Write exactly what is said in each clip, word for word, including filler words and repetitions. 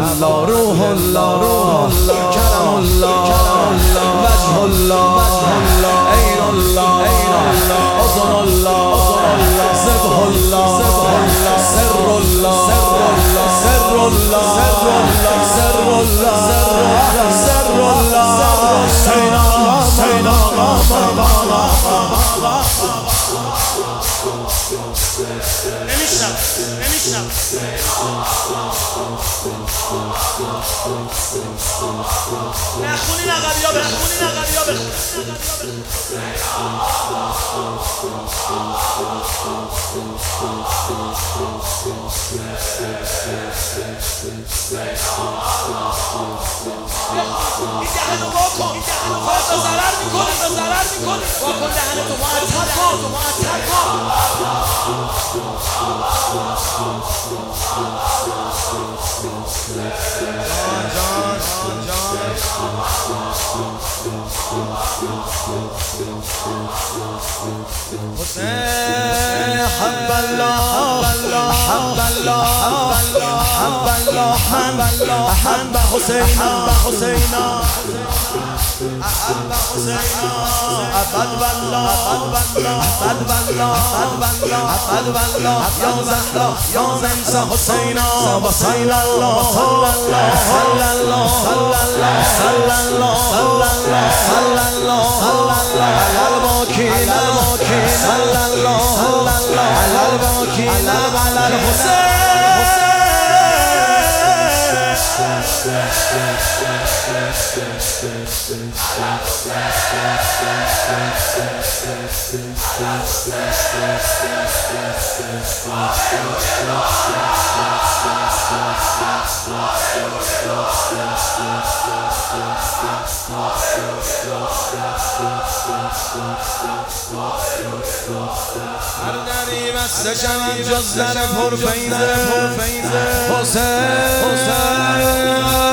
الله روح الله کرم الله وجه الله عین الله اذن الله ذبح الله سر الله سر الله سر الله سر الله سینا سینا نمیشنم نمیشنم نخونین اقلیا بخونین اقلیا بخونین این دهنو واکن خواهد تا ضرر میکنه تا ضرر میکنه واکن دهنتو معطل کن معطل کن حسین حب الله حب الله حب الله حب حسین حسین احب حسین ابد والله ابد والله ابد والله یا زهرا یا زنس حسین و صلی الله صلی الله صلی الله صلی الله صلی الله علی الوکیل صلی الله علی الوکیل علی الحسین هر دری بسته شود جز در پرفیضه حسین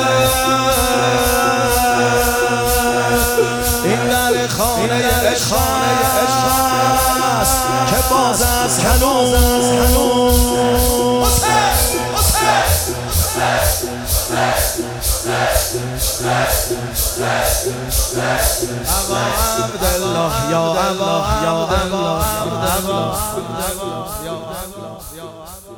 این در خانه عشق است که باز از هنوز ابا عبدالله یا الله یا الله یا الله یا الله